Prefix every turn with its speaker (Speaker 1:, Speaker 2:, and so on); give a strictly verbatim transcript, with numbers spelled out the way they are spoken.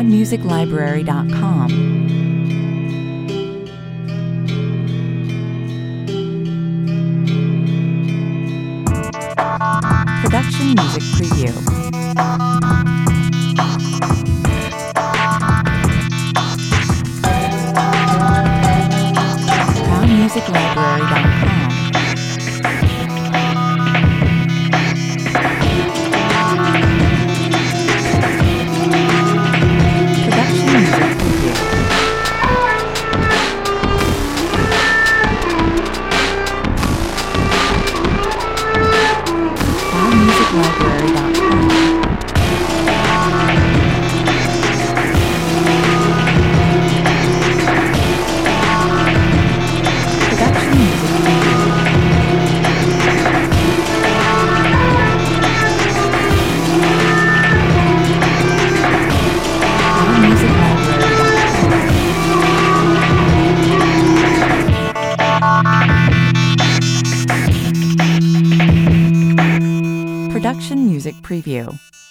Speaker 1: Crown Music Library dot com. Production Music Preview. Crown Music Library dot com. Library dot com. Production Music Preview. Crown Music Library dot com. Production Music Preview.